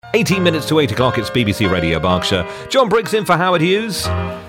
18 minutes to 8 o'clock, it's BBC Radio Berkshire. John Briggs in for Howard Hughes.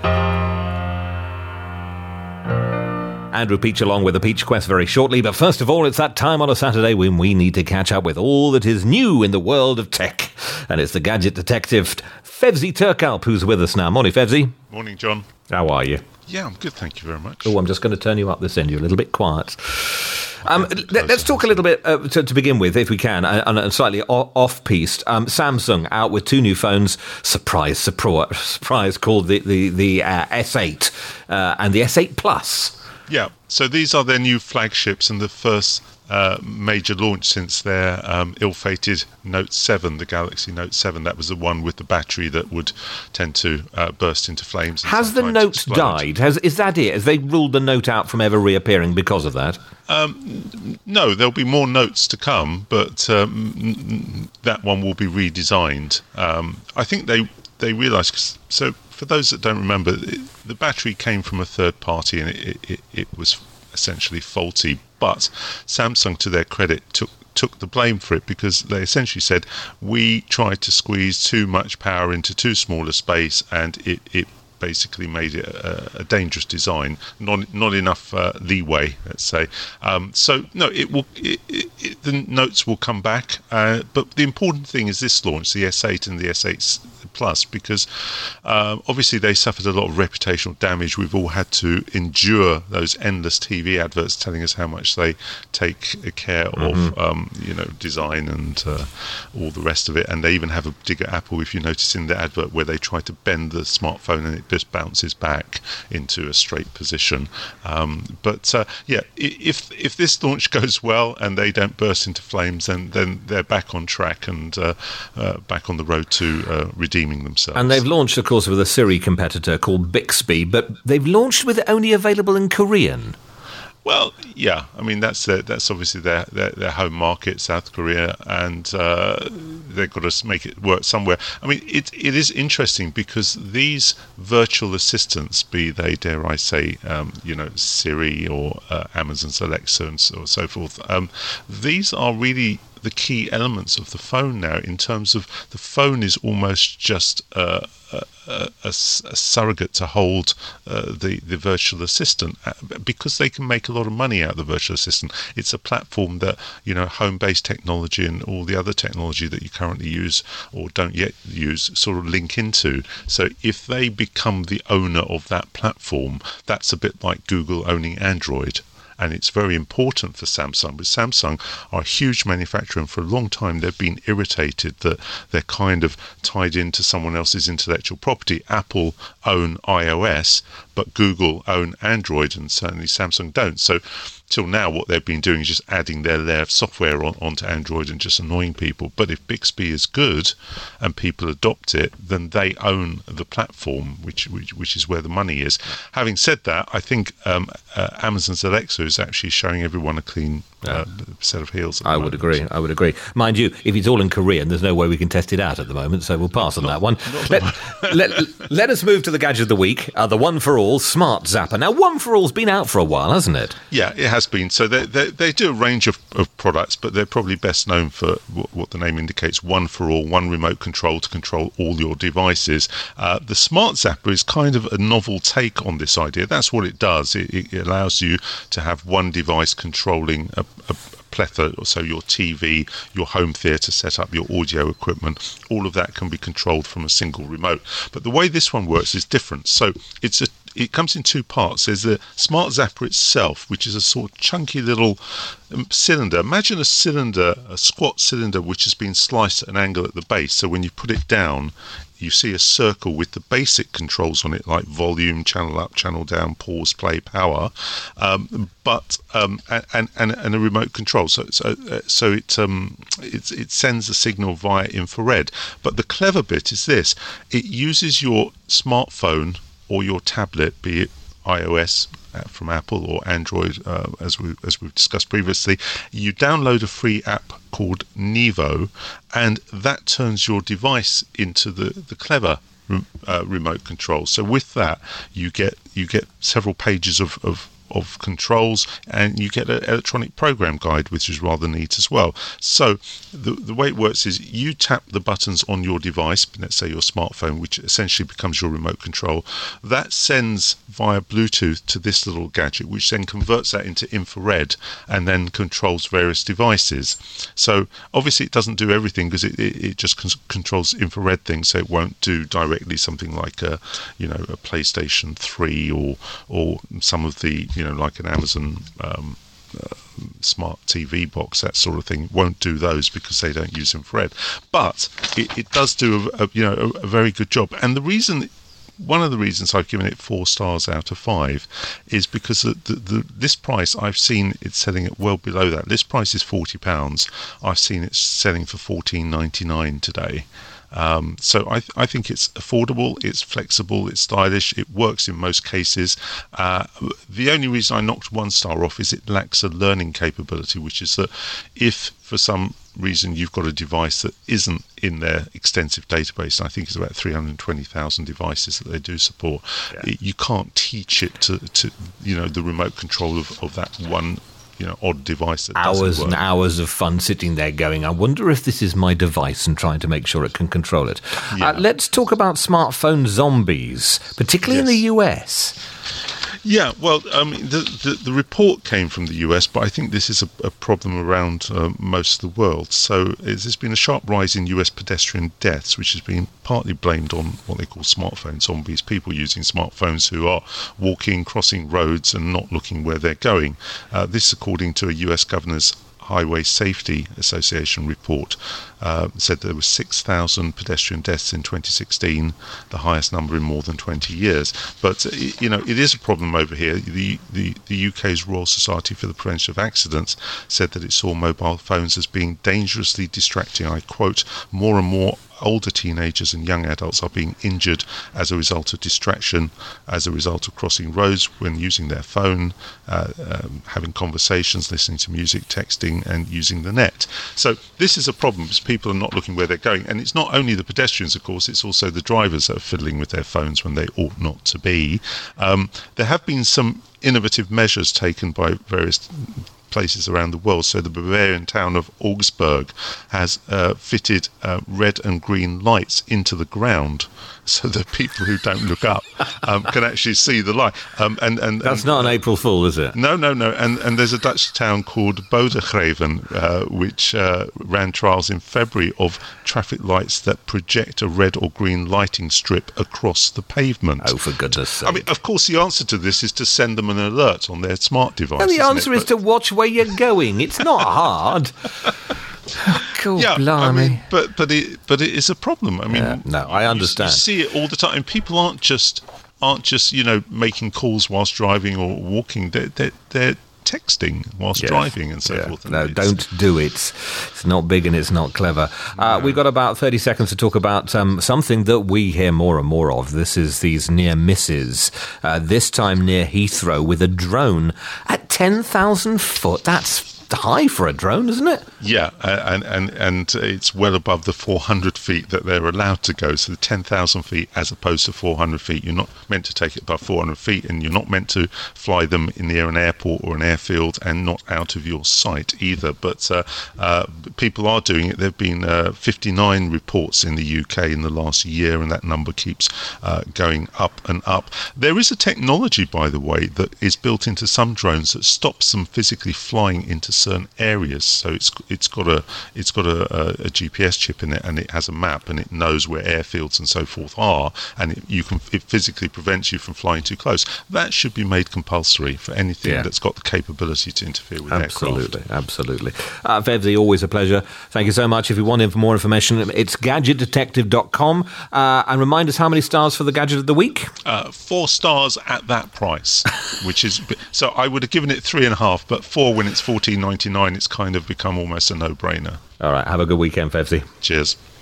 Andrew Peach along with the Peach Quest very shortly, but first of all, it's that time on a Saturday when we need to catch up with all that is new in the world of tech. And it's the gadget detective, Fevzi Turkalp, who's with us now. Morning, Fevzi. Morning, John. How are you? Yeah, I'm good, thank you very much. Oh, I'm just going to turn you up this end. You're a little bit quiet. Let's talk a little bit, to begin with, if we can, and slightly off-piste. Samsung out with two new phones, surprise, called the S8 and the S8 Plus. Yeah, so these are their new flagships and the first major launch since their ill-fated Note 7, the Galaxy Note 7. That was the one with the battery that would tend to burst into flames. Has the Note died? Is that it? Has they ruled the Note out from ever reappearing because of that? No, there'll be more Notes to come, but that one will be redesigned. I think they realised... So for those that don't remember, the battery came from a third party and it was essentially faulty. But Samsung, to their credit, took the blame for it because they essentially said, we tried to squeeze too much power into too small a space, and it basically made it a dangerous design, not enough leeway, let's say. So no, the Notes will come back, but the important thing is this launch, the S8 and the S8 Plus, because obviously they suffered a lot of reputational damage. We've all had to endure those endless TV adverts telling us how much they take care of design and all the rest of it, and they even have a dig at Apple, if you notice in the advert, where they try to bend the smartphone and it just bounces back into a straight position. If this launch goes well and they don't burst into flames, then they're back on track and back on the road to redeeming themselves. And they've launched, of course, with a Siri competitor called Bixby, but they've launched with it only available in Korean. Well, yeah, I mean that's obviously their home market, South Korea, and they've got to make it work somewhere. I mean, it is interesting because these virtual assistants, be they, dare I say, Siri or Amazon's Alexa and so forth, these are really the key elements of the phone now, in terms of the phone is almost just a surrogate to hold the virtual assistant, because they can make a lot of money out of the virtual assistant. It's a platform that, home-based technology and all the other technology that you currently use or don't yet use sort of link into. So if they become the owner of that platform, that's a bit like Google owning Android. And it's very important for Samsung, but Samsung are a huge manufacturer, and for a long time they've been irritated that they're kind of tied into someone else's intellectual property. Apple own iOS, but Google own Android, and certainly Samsung don't. So till now what they've been doing is just adding their layer of software onto Android and just annoying people. But if Bixby is good and people adopt it, then they own the platform, which is where the money is. Having said that, I think Amazon's Alexa is actually showing everyone a clean set of heels. I would agree. Mind you, if it's all in Korean, there's no way we can test it out at the moment, so we'll pass on that one. Let us move to the gadget of the week, the One for All Smart Zapper. Now, One for All's been out for a while, hasn't it? Yeah, it has been. So they do a range of products, but they're probably best known for what the name indicates: one for all, one remote control to control all your devices. The Smart Zapper is kind of a novel take on this idea. That's what it does. It allows you to have one device controlling a plethora, so your TV, your home theatre setup, your audio equipment, all of that can be controlled from a single remote. But the way this one works is different. So it comes in two parts. There's the Smart Zapper itself, which is a sort of chunky little cylinder. Imagine a squat cylinder which has been sliced at an angle at the base. So when you put it down, you see a circle with the basic controls on it, like volume, channel up, channel down, pause, play, power, but a remote control. So it sends a signal via infrared. But the clever bit is this: it uses your smartphone or your tablet, be it iOS from Apple or Android, as we've discussed previously. You download a free app called Nevo, and that turns your device into the clever remote control. So with that, you get several pages of of controls, and you get an electronic program guide, which is rather neat as well. So the way it works is you tap the buttons on your device, let's say your smartphone, which essentially becomes your remote control. That sends via Bluetooth to this little gadget, which then converts that into infrared and then controls various devices. So obviously it doesn't do everything, because it just controls infrared things, so it won't do directly something like a PlayStation 3 or some of the, like an Amazon smart TV box, that sort of thing. It won't do those because they don't use infrared, but it does do a very good job. And one of the reasons I've given it 4 stars out of 5 is because this price, I've seen it selling at well below that. This price is £40. I've seen it selling for $14.99 today. So I think it's affordable, it's flexible, it's stylish, it works in most cases. The only reason I knocked 1 star off is it lacks a learning capability, which is that if for some reason you've got a device that isn't in their extensive database, and I think it's about 320,000 devices that they do support, you can't teach it to the remote control of that one odd device that hours and hours of fun sitting there going, I wonder if this is my device, and trying to make sure it can control it. Let's talk about smartphone zombies, particularly in the US. Yeah, well, the report came from the US, but I think this is a problem around most of the world. So there's been a sharp rise in US pedestrian deaths, which has been partly blamed on what they call smartphone zombies, people using smartphones who are walking, crossing roads and not looking where they're going. This, according to a US governor's Highway Safety Association report, said there were 6,000 pedestrian deaths in 2016, the highest number in more than 20 years. But it is a problem over here. The UK's Royal Society for the Prevention of Accidents said that it saw mobile phones as being dangerously distracting. I quote, more and more older teenagers and young adults are being injured as a result of distraction, as a result of crossing roads when using their phone, having conversations, listening to music, texting and using the net. So this is a problem, because people are not looking where they're going. And it's not only the pedestrians, of course, it's also the drivers that are fiddling with their phones when they ought not to be. There have been some innovative measures taken by various places around the world. So the Bavarian town of Augsburg has fitted red and green lights into the ground, so that people who don't look up can actually see the light. And that's not an April Fool, is it? No. And there's a Dutch town called Bodegraven, which ran trials in February of traffic lights that project a red or green lighting strip across the pavement. Oh, for goodness sake. I mean, of course, the answer to this is to send them an alert on their smart device. And the answer is to watch where you're going. It's not hard. Cool, yeah, blimey. I mean, but it is a problem. I mean, no, I understand. You see it all the time. People aren't just making calls whilst driving or walking. They're texting whilst driving and so forth. And no, don't do it. It's not big and it's not clever. We've got about 30 seconds to talk about something that we hear more and more of. This is these near misses. This time near Heathrow with a drone at 10,000 foot. That's high for a drone, isn't it? Yeah, and it's well above the 400 feet that they're allowed to go. So the 10,000 feet as opposed to 400 feet. You're not meant to take it above 400 feet, and you're not meant to fly them near an airport or an airfield, and not out of your sight either. But people are doing it. There have been 59 reports in the UK in the last year, and that number keeps going up and up. There is a technology, by the way, that is built into some drones that stops them physically flying into certain areas. So it's got a GPS chip in it, and it has a map, and it knows where airfields and so forth are, and it physically prevents you from flying too close. That should be made compulsory for anything that's got the capability to interfere with aircraft. Absolutely. Fevzi, always a pleasure. Thank you so much. If you want more information, it's gadgetdetective.com. And remind us how many stars for the Gadget of the Week? 4 stars at that price, which is so I would have given it 3.5, but 4 when it's $14.99, it's kind of become almost a no-brainer. All right, have a good weekend, Fevzi. Cheers.